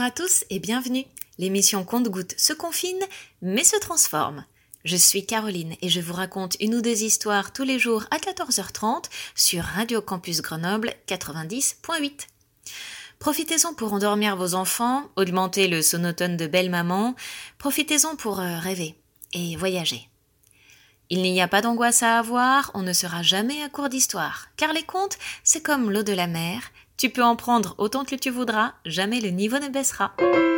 à tous et bienvenue. L'émission Compte-Gouttes se confine, mais se transforme. Je suis Caroline et je vous raconte une ou deux histoires tous les jours à 14h30 sur Radio Campus Grenoble 90.8. Profitez-en pour endormir vos enfants, augmenter le sonotone de belle maman, profitez-en pour rêver et voyager. Il n'y a pas d'angoisse à avoir, on ne sera jamais à court d'histoire, car les contes, c'est comme l'eau de la mer, tu peux en prendre autant que tu voudras, jamais le niveau ne baissera.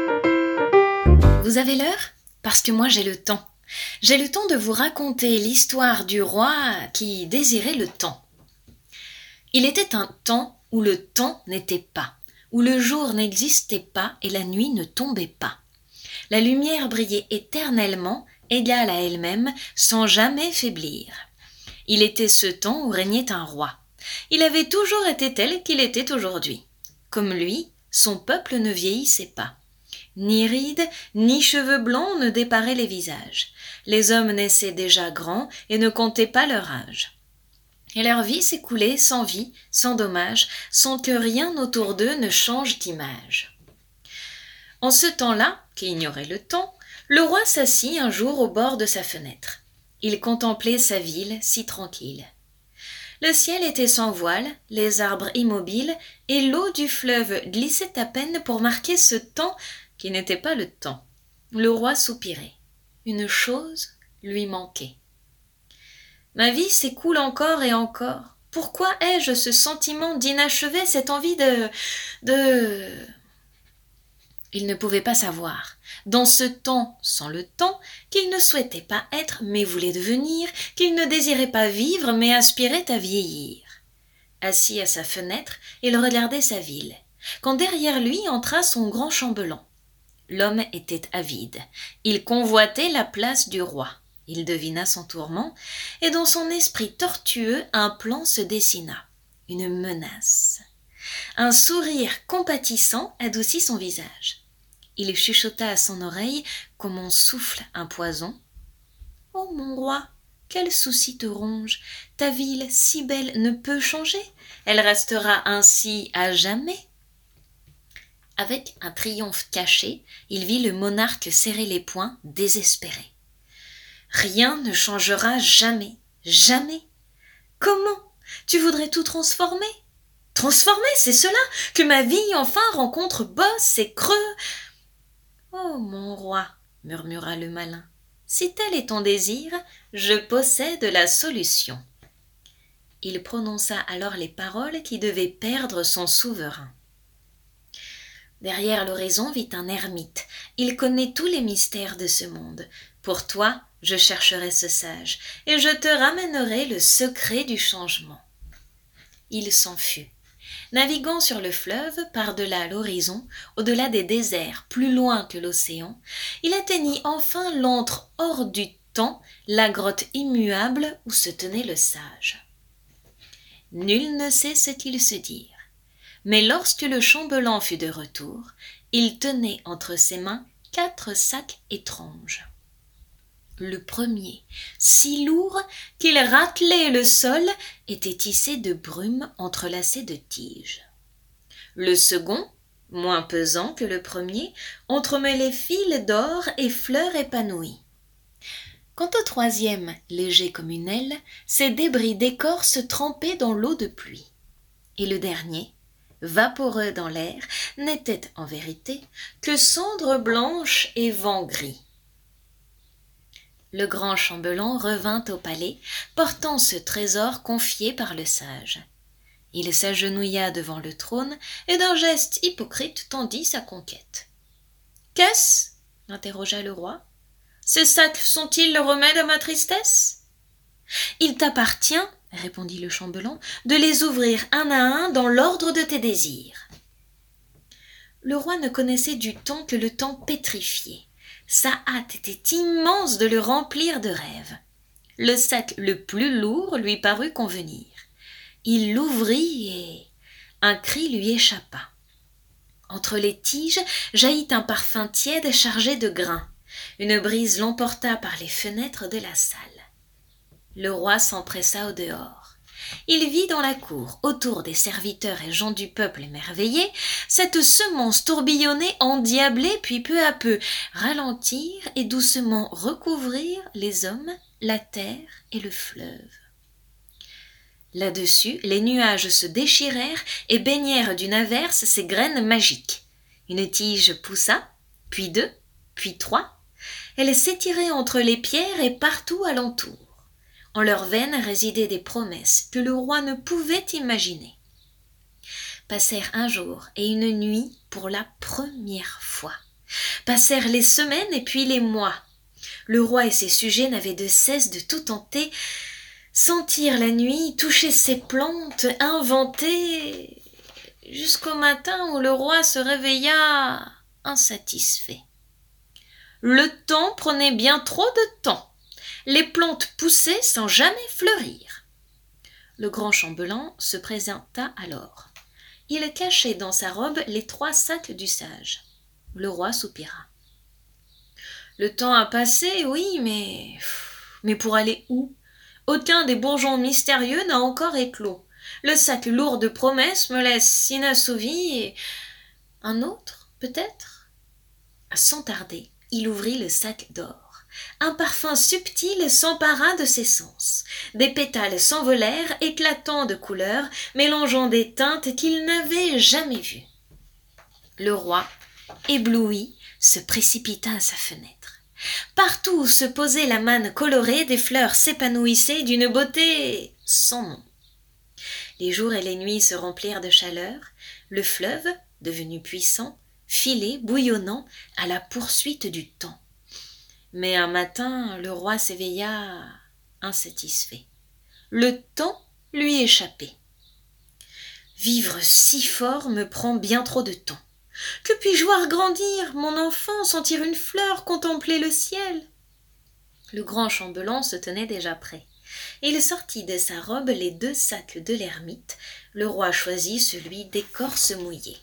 Vous avez l'heure ? Parce que moi j'ai le temps. J'ai le temps de vous raconter l'histoire du roi qui désirait le temps. Il était un temps où le temps n'était pas, où le jour n'existait pas et la nuit ne tombait pas. La lumière brillait éternellement, égale à elle-même, sans jamais faiblir. Il était ce temps où régnait un roi. Il avait toujours été tel qu'il était aujourd'hui. Comme lui, son peuple ne vieillissait pas. Ni rides, ni cheveux blancs ne déparaient les visages. Les hommes naissaient déjà grands et ne comptaient pas leur âge. Et leur vie s'écoulait sans vie, sans dommage, sans que rien autour d'eux ne change d'image. En ce temps-là, qui ignorait le temps, le roi s'assit un jour au bord de sa fenêtre. Il contemplait sa ville si tranquille. Le ciel était sans voile, les arbres immobiles, et l'eau du fleuve glissait à peine pour marquer ce temps qui n'était pas le temps. Le roi soupirait. Une chose lui manquait. Ma vie s'écoule encore et encore. Pourquoi ai-je ce sentiment d'inachevé, cette envie de... Il ne pouvait pas savoir, dans ce temps sans le temps, qu'il ne souhaitait pas être mais voulait devenir, qu'il ne désirait pas vivre mais aspirait à vieillir. Assis à sa fenêtre, il regardait sa ville, quand derrière lui entra son grand chambellan. L'homme était avide, il convoitait la place du roi. Il devina son tourment, et dans son esprit tortueux un plan se dessina, une menace. Un sourire compatissant adoucit son visage. Il chuchota à son oreille, comme on souffle un poison. « Oh mon roi, quel souci te ronge? Ta ville si belle ne peut changer, elle restera ainsi à jamais. » Avec un triomphe caché, il vit le monarque serrer les poings, désespéré. « Rien ne changera jamais, jamais. Comment? Tu voudrais tout transformer? Transformer, c'est cela, que ma vie enfin rencontre bosses et creux. » « Oh, mon roi, murmura le malin, si tel est ton désir, je possède la solution. » Il prononça alors les paroles qui devaient perdre son souverain. Derrière l'horizon vit un ermite. Il connaît tous les mystères de ce monde. Pour toi, je chercherai ce sage, et je te ramènerai le secret du changement. Il s'en fut. Naviguant sur le fleuve, par-delà l'horizon, au-delà des déserts, plus loin que l'océan, il atteignit enfin l'antre hors du temps, la grotte immuable où se tenait le sage. Nul ne sait ce qu'ils se dirent, mais lorsque le chambellan fut de retour, il tenait entre ses mains 4 sacs étranges. Le premier, si lourd qu'il raclait le sol, était tissé de brume entrelacée de tiges. Le second, moins pesant que le premier, entremêlait fils d'or et fleurs épanouies. Quant au troisième, léger comme une aile, ses débris d'écorce trempaient dans l'eau de pluie. Et le dernier, vaporeux dans l'air, n'était en vérité que cendre blanche et vent gris. Le grand chambellan revint au palais, portant ce trésor confié par le sage. Il s'agenouilla devant le trône et d'un geste hypocrite tendit sa conquête. « Qu'est-ce » interrogea le roi. « Ces sacs sont-ils le remède à ma tristesse ?»« Il t'appartient, » répondit le chambellan, « de les ouvrir un à un dans l'ordre de tes désirs. » Le roi ne connaissait du temps que le temps pétrifié. Sa hâte était immense de le remplir de rêves. Le sac le plus lourd lui parut convenir. Il l'ouvrit et un cri lui échappa. Entre les tiges jaillit un parfum tiède chargé de grains. Une brise l'emporta par les fenêtres de la salle. Le roi s'empressa au dehors. Il vit dans la cour, autour des serviteurs et gens du peuple émerveillés, cette semence tourbillonner, endiabler, puis peu à peu ralentir et doucement recouvrir les hommes, la terre et le fleuve. Là-dessus, les nuages se déchirèrent et baignèrent d'une averse ces graines magiques. Une tige poussa, puis deux, puis trois. Elle s'étirait entre les pierres et partout alentour. En leurs veines résidaient des promesses que le roi ne pouvait imaginer. Passèrent un jour et une nuit pour la première fois. Passèrent les semaines et puis les mois. Le roi et ses sujets n'avaient de cesse de tout tenter, sentir la nuit, toucher ses plantes, inventer, jusqu'au matin où le roi se réveilla insatisfait. Le temps prenait bien trop de temps. Les plantes poussaient sans jamais fleurir. Le grand chambellan se présenta alors. Il cachait dans sa robe les 3 sacs du sage. Le roi soupira. Le temps a passé, oui, mais pour aller où? Aucun des bourgeons mystérieux n'a encore éclos. Le sac lourd de promesses me laisse inassouvi et... Un autre, peut-être? Sans tarder, il ouvrit le sac d'or. Un parfum subtil s'empara de ses sens. Des pétales s'envolèrent, éclatant de couleurs, mélangeant des teintes qu'il n'avait jamais vues. Le roi, ébloui, se précipita à sa fenêtre. Partout où se posait la manne colorée, des fleurs s'épanouissaient d'une beauté sans nom. Les jours et les nuits se remplirent de chaleur. Le fleuve, devenu puissant, filait, bouillonnant, à la poursuite du temps. Mais un matin, le roi s'éveilla insatisfait. Le temps lui échappait. Vivre si fort me prend bien trop de temps. Que puis-je voir grandir, mon enfant, sentir une fleur, contempler le ciel? Le grand chambellan se tenait déjà prêt. Il sortit de sa robe les 2 sacs de l'ermite. Le roi choisit celui d'écorce mouillée.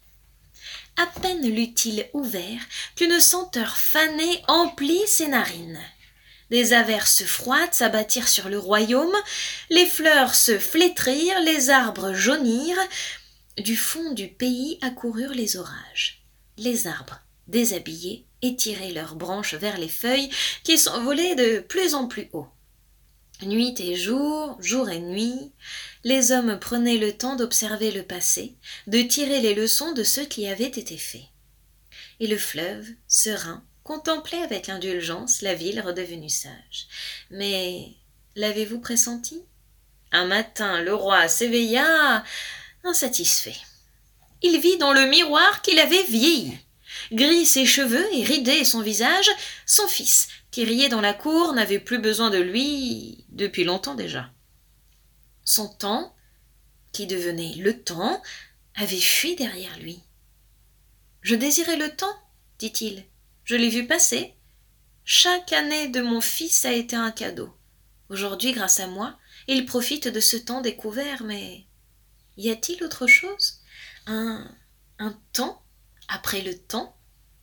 À peine l'eut-il ouvert qu'une senteur fanée emplit ses narines. Des averses froides s'abattirent sur le royaume, les fleurs se flétrirent, les arbres jaunirent. Du fond du pays accoururent les orages. Les arbres, déshabillés, étiraient leurs branches vers les feuilles qui s'envolaient de plus en plus haut. Nuit et jour, jour et nuit, les hommes prenaient le temps d'observer le passé, de tirer les leçons de ce qui avait été fait. Et le fleuve, serein, contemplait avec indulgence la ville redevenue sage. Mais l'avez-vous pressenti? Un matin, le roi s'éveilla insatisfait. Il vit dans le miroir qu'il avait vieilli. Gris ses cheveux et ridé son visage, son fils, qui riait dans la cour, n'avait plus besoin de lui depuis longtemps déjà. Son temps, qui devenait le temps, avait fui derrière lui. « Je désirais le temps, dit-il. Je l'ai vu passer. Chaque année de mon fils a été un cadeau. Aujourd'hui, grâce à moi, il profite de ce temps découvert, mais y a-t-il autre chose? Un temps après le temps? »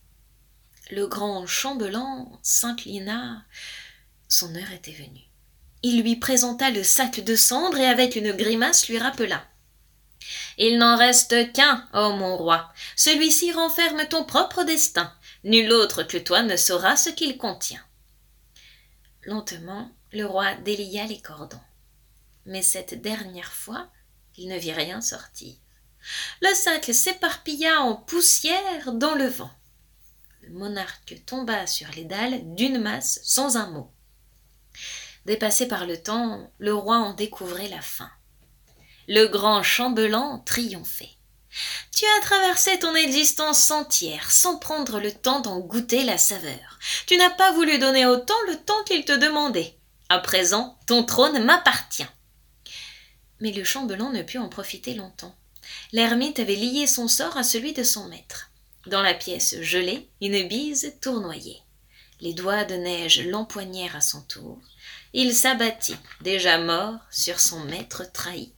Le grand chambellan s'inclina. Son heure était venue. Il lui présenta le sac de cendres et avec une grimace lui rappela. « Il n'en reste qu'un, ô mon roi. Celui-ci renferme ton propre destin. Nul autre que toi ne saura ce qu'il contient. » Lentement, le roi délia les cordons. Mais cette dernière fois, il ne vit rien sortir. Le sac s'éparpilla en poussière dans le vent. Le monarque tomba sur les dalles d'une masse sans un mot. Dépassé par le temps, le roi en découvrait la fin. Le grand chambellan triomphait. « Tu as traversé ton existence entière sans prendre le temps d'en goûter la saveur. Tu n'as pas voulu donner au temps le temps qu'il te demandait. À présent, ton trône m'appartient. » Mais le chambellan ne put en profiter longtemps. L'ermite avait lié son sort à celui de son maître. Dans la pièce gelée, une bise tournoyait. Les doigts de neige l'empoignèrent à son tour. Il s'abattit, déjà mort, sur son maître trahi.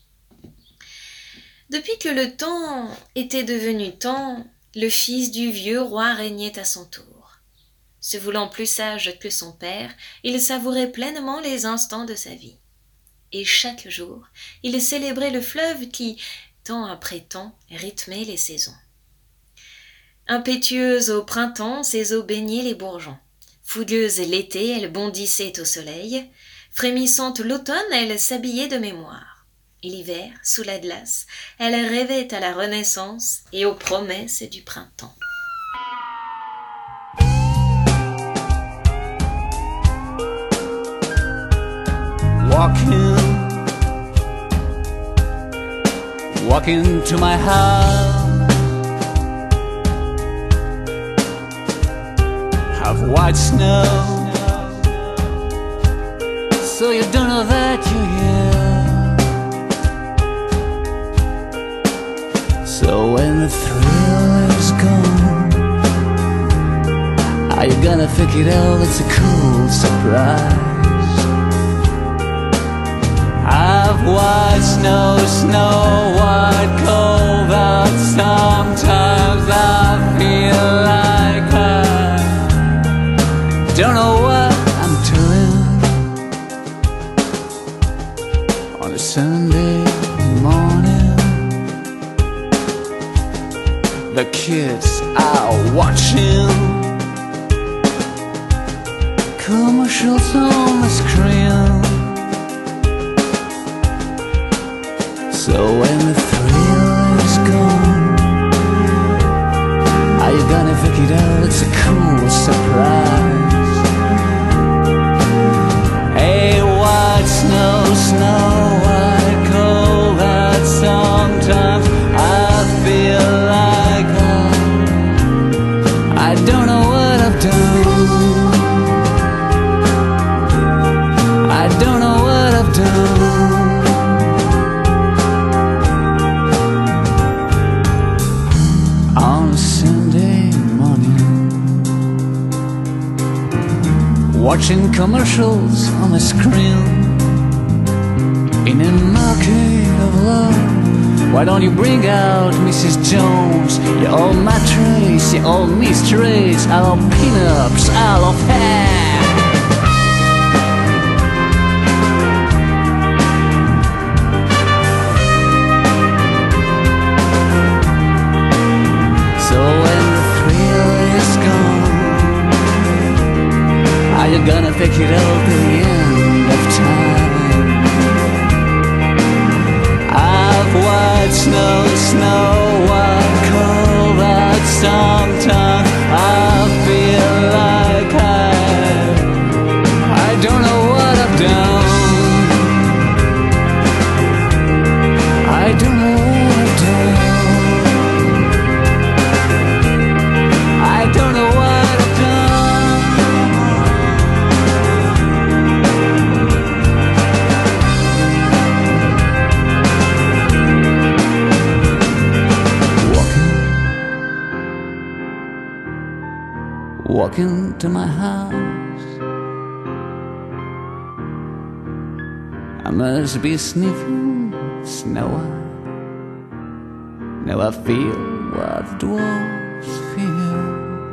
Depuis que le temps était devenu temps, le fils du vieux roi régnait à son tour. Se voulant plus sage que son père, il savourait pleinement les instants de sa vie. Et chaque jour, il célébrait le fleuve qui, temps après temps, rythmait les saisons. Impétueuse au printemps, ses eaux baignaient les bourgeons. Fougueuse l'été, elle bondissait au soleil. Frémissante l'automne, elle s'habillait de mémoire. Et l'hiver, sous la glace, elle rêvait à la renaissance et aux promesses du printemps. Walking to my house, have white snow, so you don't know that you're here. So when the thrill is gone, are you gonna figure it out? It's a cool surprise. I've white snow, snow white, cold out. Sometimes I feel like I don't know what I'm doing on a Sunday morning. The kids are watching commercials on the screen. So when the thrill is gone, are you gonna figure it out? It's a cool surprise. Hey, white snow, snow white, cold out. Sometimes I feel like I don't know what I've done. I don't know what I've done. Watching commercials on the screen in a market of love. Why don't you bring out Mrs. Jones? Your old mattress, your old mistress, our pin-ups, our hair. So when the thrill is gone, are you gonna pick it up at the end of time? I've white snow, snow white, cold out. Sometimes I feel like I don't know what I've done. I don't know what I've done. I don't know what I've done. Walking to my house, I must be sniffing snow. Now I feel what dwarfs feel.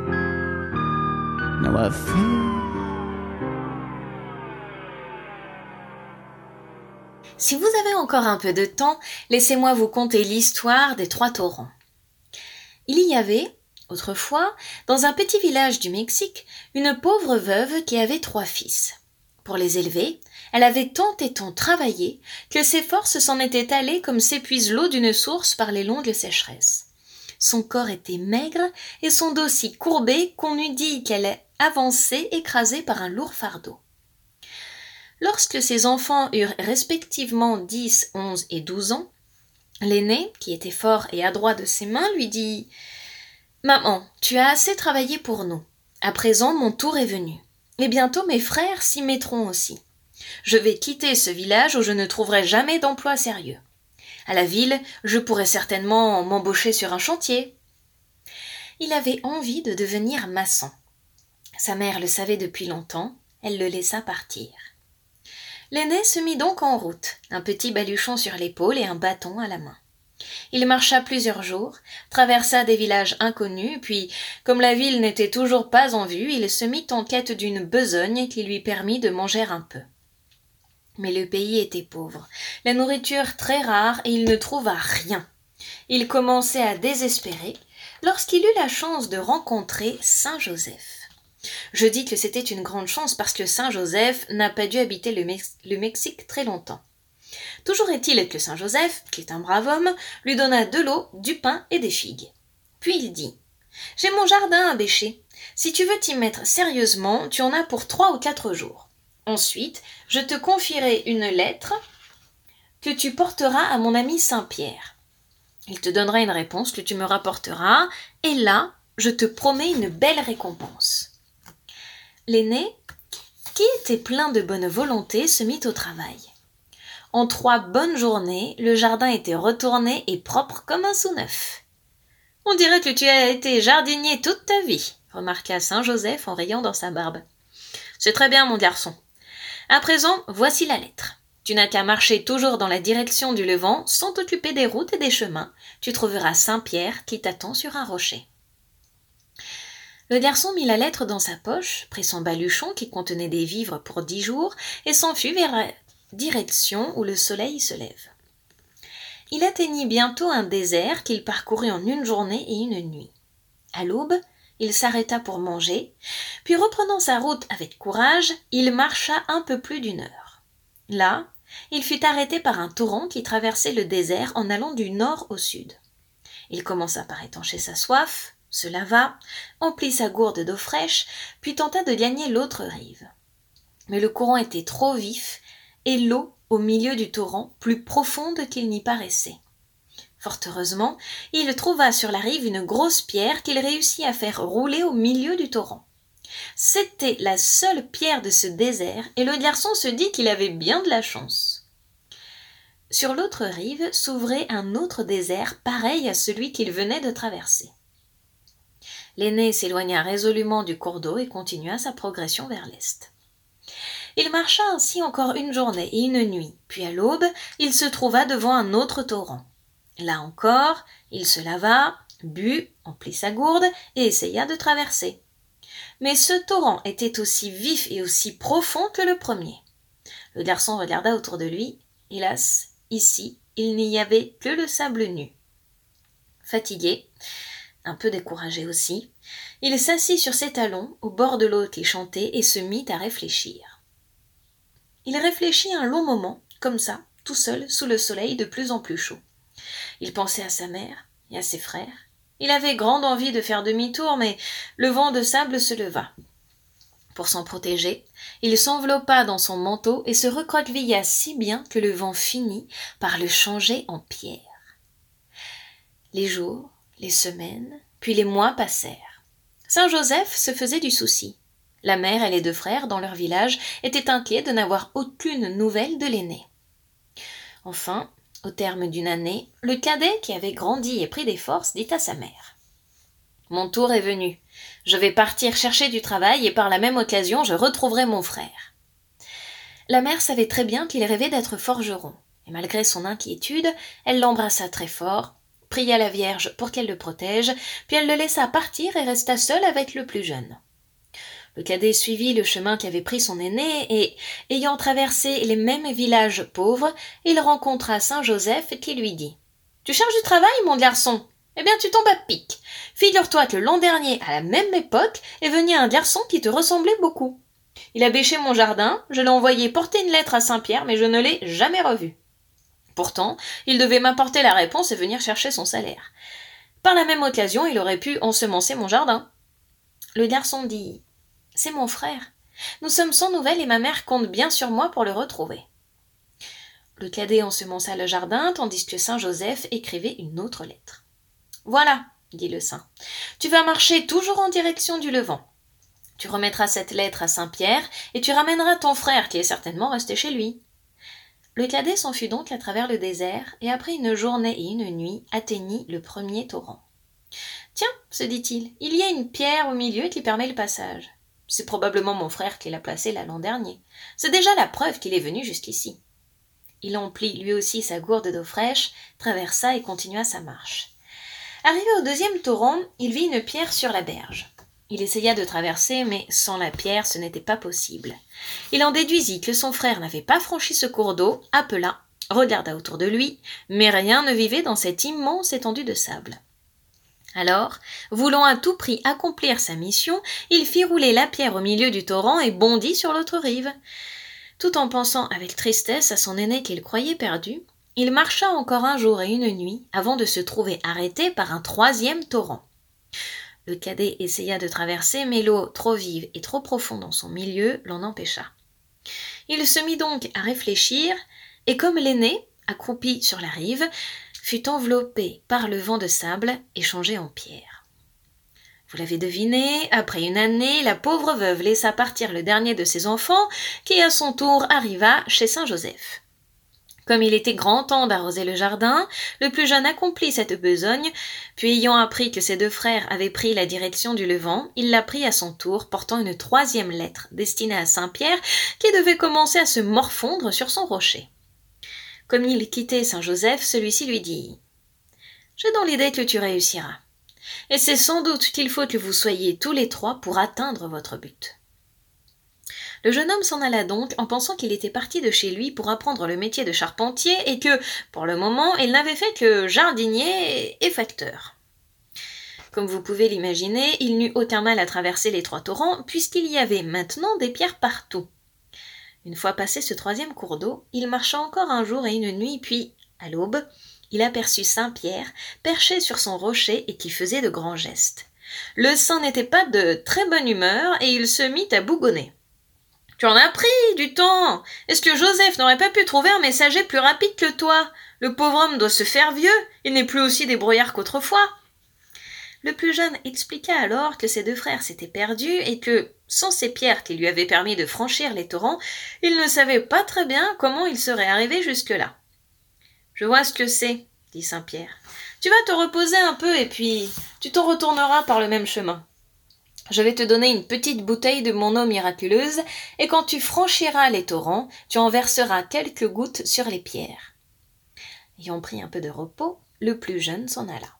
Now I feel. Si vous avez encore un peu de temps, laissez-moi vous conter l'histoire des 3 torrents. Il y avait, autrefois, dans un petit village du Mexique, une pauvre veuve qui avait 3 fils. Pour les élever, elle avait tant et tant travaillé que ses forces s'en étaient allées comme s'épuise l'eau d'une source par les longues sécheresses. Son corps était maigre et son dos si courbé qu'on eût dit qu'elle avançait écrasée par un lourd fardeau. Lorsque ses enfants eurent respectivement 10, 11 et 12 ans, l'aîné, qui était fort et adroit de ses mains, lui dit « Maman, tu as assez travaillé pour nous. À présent, mon tour est venu. Et bientôt mes frères s'y mettront aussi. Je vais quitter ce village où je ne trouverai jamais d'emploi sérieux. À la ville, je pourrai certainement m'embaucher sur un chantier. » Il avait envie de devenir maçon. Sa mère le savait depuis longtemps, elle le laissa partir. L'aîné se mit donc en route, un petit baluchon sur l'épaule et un bâton à la main. Il marcha plusieurs jours, traversa des villages inconnus, puis, comme la ville n'était toujours pas en vue, il se mit en quête d'une besogne qui lui permit de manger un peu. Mais le pays était pauvre, la nourriture très rare et il ne trouva rien. Il commençait à désespérer lorsqu'il eut la chance de rencontrer Saint Joseph. Je dis que c'était une grande chance parce que Saint Joseph n'a pas dû habiter le Mexique très longtemps. Toujours est-il que Saint Joseph, qui est un brave homme, lui donna de l'eau, du pain et des figues. Puis il dit « J'ai mon jardin à bêcher. Si tu veux t'y mettre sérieusement, tu en as pour 3 ou 4 jours. Ensuite, je te confierai une lettre que tu porteras à mon ami Saint-Pierre. Il te donnera une réponse que tu me rapporteras, et là, je te promets une belle récompense. » L'aîné, qui était plein de bonne volonté, se mit au travail. En 3 bonnes journées, le jardin était retourné et propre comme un sou neuf. « On dirait que tu as été jardinier toute ta vie, » remarqua Saint Joseph en riant dans sa barbe. « C'est très bien, mon garçon. À présent, voici la lettre. Tu n'as qu'à marcher toujours dans la direction du levant sans t'occuper des routes et des chemins. Tu trouveras Saint-Pierre qui t'attend sur un rocher. » Le garçon mit la lettre dans sa poche, prit son baluchon qui contenait des vivres pour 10 jours et s'enfuit vers la direction où le soleil se lève. Il atteignit bientôt un désert qu'il parcourut en 1 journée et 1 nuit. À l'aube, il s'arrêta pour manger, puis reprenant sa route avec courage, il marcha un peu plus d'1 heure. Là, il fut arrêté par un torrent qui traversait le désert en allant du nord au sud. Il commença par étancher sa soif, se lava, emplit sa gourde d'eau fraîche, puis tenta de gagner l'autre rive. Mais le courant était trop vif et l'eau, au milieu du torrent, plus profonde qu'il n'y paraissait. Fort heureusement, il trouva sur la rive une grosse pierre qu'il réussit à faire rouler au milieu du torrent. C'était la seule pierre de ce désert et le garçon se dit qu'il avait bien de la chance. Sur l'autre rive s'ouvrait un autre désert pareil à celui qu'il venait de traverser. L'aîné s'éloigna résolument du cours d'eau et continua sa progression vers l'est. Il marcha ainsi encore 1 journée et 1 nuit, puis à l'aube, il se trouva devant un autre torrent. Là encore, il se lava, but, emplit sa gourde et essaya de traverser. Mais ce torrent était aussi vif et aussi profond que le premier. Le garçon regarda autour de lui. Hélas, ici, il n'y avait que le sable nu. Fatigué, un peu découragé aussi, il s'assit sur ses talons au bord de l'eau qui chantait et se mit à réfléchir. Il réfléchit un long moment, comme ça, tout seul, sous le soleil de plus en plus chaud. Il pensait à sa mère et à ses frères. Il avait grande envie de faire demi-tour, mais le vent de sable se leva. Pour s'en protéger, il s'enveloppa dans son manteau et se recroquevilla si bien que le vent finit par le changer en pierre. Les jours, les semaines, puis les mois passèrent. Saint Joseph se faisait du souci. La mère et les 2 frères, dans leur village, étaient inquiets de n'avoir aucune nouvelle de l'aîné. Enfin, au terme d'1 année, le cadet, qui avait grandi et pris des forces, dit à sa mère « Mon tour est venu. Je vais partir chercher du travail et par la même occasion, je retrouverai mon frère. » La mère savait très bien qu'il rêvait d'être forgeron, et malgré son inquiétude, elle l'embrassa très fort, pria la Vierge pour qu'elle le protège, puis elle le laissa partir et resta seul avec le plus jeune. Le cadet suivit le chemin qu'avait pris son aîné et, ayant traversé les mêmes villages pauvres, il rencontra Saint Joseph qui lui dit « Tu cherches du travail, mon garçon ? Eh bien, tu tombes à pic. Figure-toi que l'an dernier, à la même époque, est venu un garçon qui te ressemblait beaucoup. Il a bêché mon jardin, je l'ai envoyé porter une lettre à Saint-Pierre, mais je ne l'ai jamais revu. Pourtant, il devait m'apporter la réponse et venir chercher son salaire. Par la même occasion, il aurait pu ensemencer mon jardin. » Le garçon dit « C'est mon frère. Nous sommes sans nouvelles et ma mère compte bien sur moi pour le retrouver. » Le cadet ensemença le jardin, tandis que Saint Joseph écrivait une autre lettre. « Voilà, dit le saint, tu vas marcher toujours en direction du levant. Tu remettras cette lettre à Saint-Pierre et tu ramèneras ton frère qui est certainement resté chez lui. » Le cadet s'enfuit donc à travers le désert et après 1 journée et 1 nuit atteignit le premier torrent. « Tiens, se dit-il, il y a une pierre au milieu qui permet le passage. C'est probablement mon frère qui l'a placée là l'an dernier. C'est déjà la preuve qu'il est venu jusqu'ici. » Il emplit lui aussi sa gourde d'eau fraîche, traversa et continua sa marche. Arrivé au 2e torrent, il vit une pierre sur la berge. Il essaya de traverser, mais sans la pierre, ce n'était pas possible. Il en déduisit que son frère n'avait pas franchi ce cours d'eau, appela, regarda autour de lui, mais rien ne vivait dans cette immense étendue de sable. Alors, voulant à tout prix accomplir sa mission, il fit rouler la pierre au milieu du torrent et bondit sur l'autre rive. Tout en pensant avec tristesse à son aîné qu'il croyait perdu, il marcha encore un jour et une nuit avant de se trouver arrêté par un troisième torrent. Le cadet essaya de traverser, mais l'eau, trop vive et trop profonde en son milieu, l'en empêcha. Il se mit donc à réfléchir, et comme l'aîné, accroupi sur la rive, fut enveloppé par le vent de sable et changé en pierre. Vous l'avez deviné, après une année, la pauvre veuve laissa partir le dernier de ses enfants, qui à son tour arriva chez Saint Joseph. Comme il était grand temps d'arroser le jardin, le plus jeune accomplit cette besogne, puis ayant appris que ses deux frères avaient pris la direction du levant, il la prit à son tour, portant une troisième lettre destinée à Saint-Pierre, qui devait commencer à se morfondre sur son rocher. Comme il quittait Saint-Joseph, celui-ci lui dit « J'ai dans l'idée que tu réussiras, et c'est sans doute qu'il faut que vous soyez tous les trois pour atteindre votre but. » Le jeune homme s'en alla donc en pensant qu'il était parti de chez lui pour apprendre le métier de charpentier et que, pour le moment, il n'avait fait que jardinier et facteur. Comme vous pouvez l'imaginer, il n'eut aucun mal à traverser les trois torrents puisqu'il y avait maintenant des pierres partout. Une fois passé ce troisième cours d'eau, il marcha encore un jour et une nuit, puis, à l'aube, il aperçut Saint-Pierre perché sur son rocher et qui faisait de grands gestes. Le saint n'était pas de très bonne humeur et il se mit à bougonner. « Tu en as pris du temps. Est-ce que Joseph n'aurait pas pu trouver un messager plus rapide que toi? Le pauvre homme doit se faire vieux, il n'est plus aussi débrouillard qu'autrefois. » Le plus jeune expliqua alors que ses deux frères s'étaient perdus et que, sans ces pierres qui lui avaient permis de franchir les torrents, il ne savait pas très bien comment il serait arrivé jusque-là. « Je vois ce que c'est, » dit Saint-Pierre. « Tu vas te reposer un peu et puis tu t'en retourneras par le même chemin. Je vais te donner une petite bouteille de mon eau miraculeuse, et quand tu franchiras les torrents, tu en verseras quelques gouttes sur les pierres. » Ayant pris un peu de repos, le plus jeune s'en alla.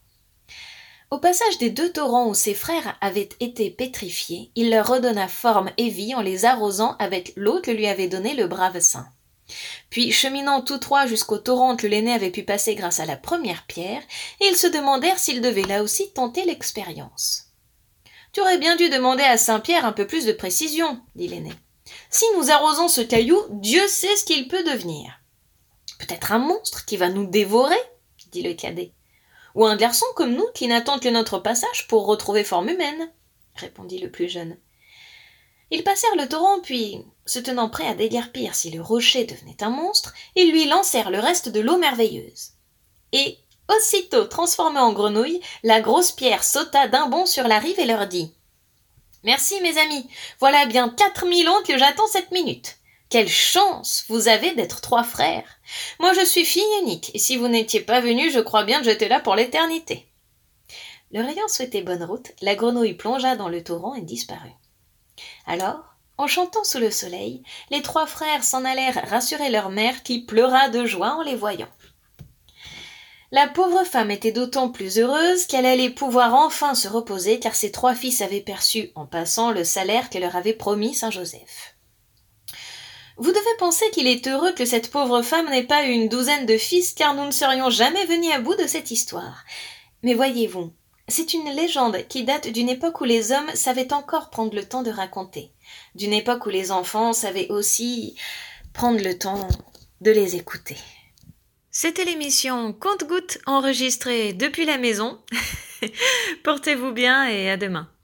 Au passage des deux torrents où ses frères avaient été pétrifiés, il leur redonna forme et vie en les arrosant avec l'eau que lui avait donnée le brave saint. Puis, cheminant tous trois jusqu'au torrent que l'aîné avait pu passer grâce à la première pierre, ils se demandèrent s'ils devaient là aussi tenter l'expérience. « Tu aurais bien dû demander à Saint-Pierre un peu plus de précision, » dit l'aîné. « Si nous arrosons ce caillou, Dieu sait ce qu'il peut devenir. »« Peut-être un monstre qui va nous dévorer, » dit le cadet. « Ou un garçon comme nous qui n'attend que notre passage pour retrouver forme humaine, » répondit le plus jeune. Ils passèrent le torrent, puis, se tenant prêts à déguerpir si le rocher devenait un monstre, ils lui lancèrent le reste de l'eau merveilleuse. Et, aussitôt transformée en grenouille, la grosse pierre sauta d'un bond sur la rive et leur dit « Merci, mes amis, voilà bien 4000 ans que j'attends cette minute. Quelle chance vous avez d'être trois frères. Moi, je suis fille unique, et si vous n'étiez pas venus, je crois bien que j'étais là pour l'éternité. » Leur ayant souhaité bonne route, la grenouille plongea dans le torrent et disparut. Alors, en chantant sous le soleil, les trois frères s'en allèrent rassurer leur mère qui pleura de joie en les voyant. La pauvre femme était d'autant plus heureuse qu'elle allait pouvoir enfin se reposer car ses trois fils avaient perçu, en passant, le salaire que leur avait promis Saint Joseph. Vous devez penser qu'il est heureux que cette pauvre femme n'ait pas eu une douzaine de fils car nous ne serions jamais venus à bout de cette histoire. Mais voyez-vous, c'est une légende qui date d'une époque où les hommes savaient encore prendre le temps de raconter, d'une époque où les enfants savaient aussi prendre le temps de les écouter. C'était l'émission Conte-Gouttes enregistrée depuis la maison. Portez-vous bien et à demain.